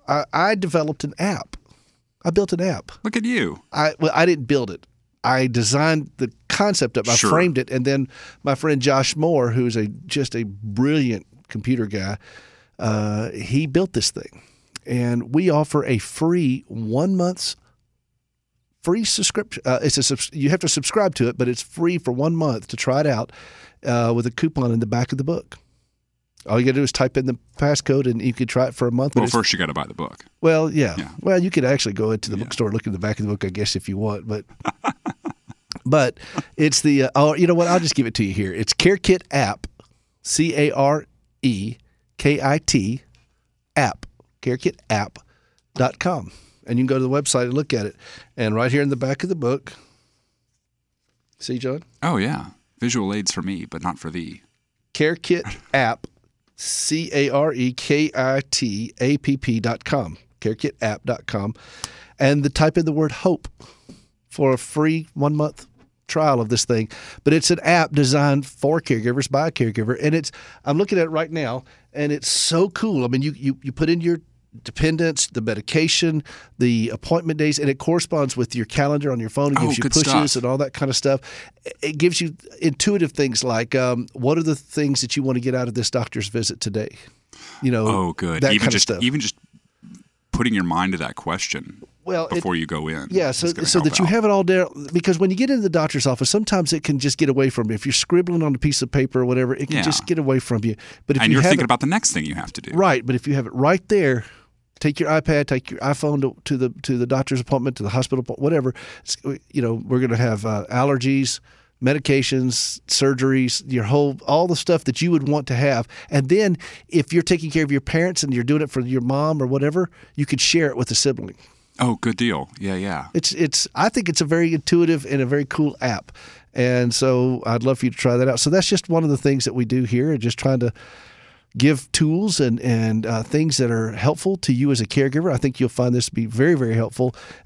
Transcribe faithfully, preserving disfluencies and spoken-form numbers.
I, I developed an app. I built an app. Look at you. I well, I didn't build it. I designed the concept of it. I Sure. framed it, and then my friend Josh Moore, who's a just a brilliant computer guy, uh, he built this thing. And we offer a free one month's free subscription. Uh, it's a subs- you have to subscribe to it, but it's free for one month to try it out uh, with a coupon in the back of the book. All you got to do is type in the passcode, and you could try it for a month. Well, first you got to buy the book. Well, yeah. Yeah. Well, you could actually go into the Yeah. bookstore and look in the back of the book, I guess, if you want. But but it's the uh, oh, you know what? I'll just give it to you here. It's CareKit app, C A R E K I T app, CareKit app dot com, and you can go to the website and look at it. And right here in the back of the book, see, John, Oh, yeah. Visual aids for me, but not for thee. CareKit app, C A R E K I T A P P dot com, CareKit app dot com, and the type in the word hope for a free one month trial of this thing. But it's an app designed for caregivers by a caregiver, and it's I'm looking at it right now, and it's so cool. I mean, you you, you put in your dependents, the medication, the appointment days, and it corresponds with your calendar on your phone. It gives Oh, you good pushes stuff. and all that kind of stuff. It gives you intuitive things like um, what are the things that you want to get out of this doctor's visit today? You know, Oh, good. that Even kind just of stuff. even just putting your mind to that question well, it- before you go in. Yeah, so is gonna so help that you out. have it all there. Because when you get into the doctor's office, sometimes it can just get away from you. If you're scribbling on a piece of paper or whatever, it can Yeah. just get away from you. But if and you you're have thinking it, about the next thing you have to do. right, but if you have it right there, take your iPad, take your iPhone to, to the to the doctor's appointment, to the hospital, appointment, whatever. It's, you know, we're going to have uh, allergies, medications, surgeries, your whole all the stuff that you would want to have. And then if you're taking care of your parents and you're doing it for your mom or whatever, you could share it with a sibling. Oh, good deal. Yeah, yeah. It's it's. I think it's a very intuitive and a very cool app, and so I'd love for you to try that out. So that's just one of the things that we do here, just trying to give tools and and uh, things that are helpful to you as a caregiver. I think you'll find this to be very very helpful,